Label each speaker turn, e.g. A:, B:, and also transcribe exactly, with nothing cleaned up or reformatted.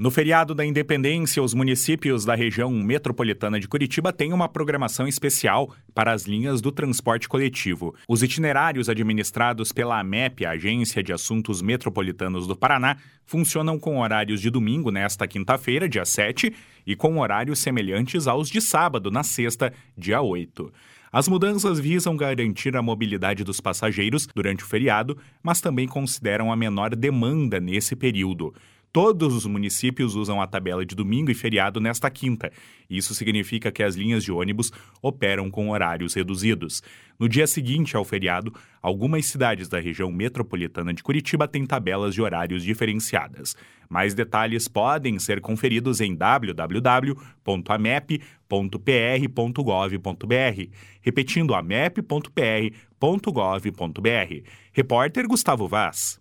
A: No feriado da Independência, os municípios da região metropolitana de Curitiba têm uma programação especial para as linhas do transporte coletivo. Os itinerários administrados pela AMEP, a Agência de Assuntos Metropolitanos do Paraná, funcionam com horários de domingo nesta quinta-feira, dia sete, e com horários semelhantes aos de sábado, na sexta, dia oito. As mudanças visam garantir a mobilidade dos passageiros durante o feriado, mas também consideram a menor demanda nesse período. Todos os municípios usam a tabela de domingo e feriado nesta quinta. Isso significa que as linhas de ônibus operam com horários reduzidos. No dia seguinte ao feriado, algumas cidades da região metropolitana de Curitiba têm tabelas de horários diferenciadas. Mais detalhes podem ser conferidos em w w w ponto amep ponto p r ponto gov ponto b r. Repetindo, amep ponto p r ponto gov ponto b r. Repórter Gustavo Vaz.